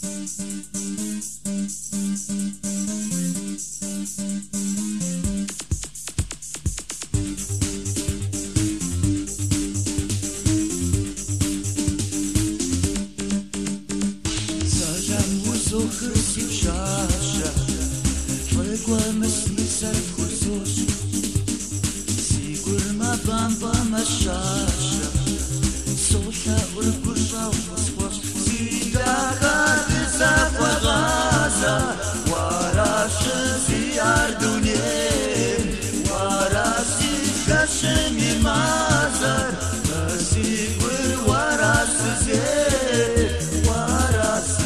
خرسي بشاشة طلقوا مسني سرف خصوص سيقول ما بامبا مشاشة صوتا والقشة وفصفص سيدا قد زاف وغازة وراش زيار دنيا وراسي كشمي مازر سيقول وراس زير وراس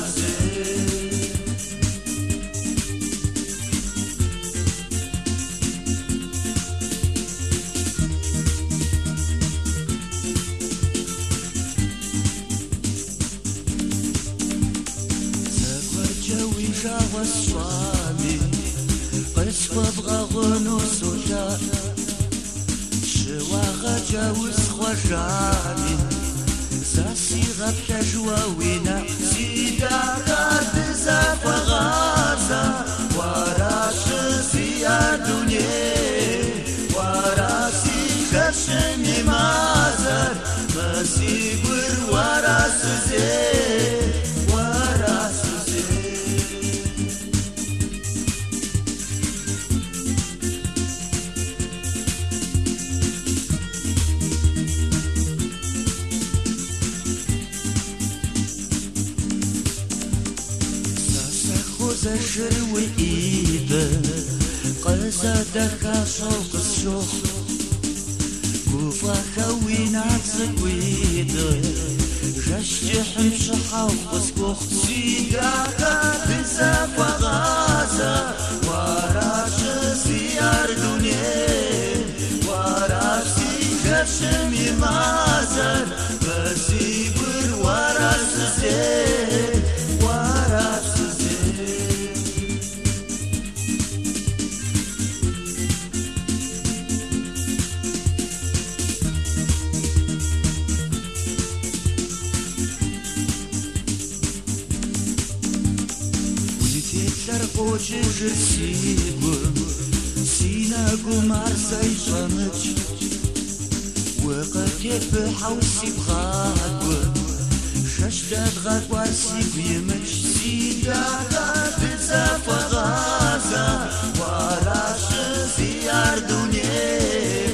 جاوى الصامي قصوى بغى غنوس وجاء شواغا جاوز خواجاني ساسي غبتا جواوينا سيدا قد زاف غازة وراش زيار دنيا وراسي خشمي مازر مسيقر وراس زير وراس زجر وإيده قزا دخا شوق الشوق قوفا خوينات زقويده جشح مشحا وقسكوخ سيدا قد زاف وغازة وراش زيار دنيا وراسي خشمي مازر بسيبر وراس زير وراس شرقوش جرسيقو سيناقو مارساي صمج وقد بحوسي بغاقو ششداد غاق وارسي بيمج سيدا قد زاف غازة وراش زيار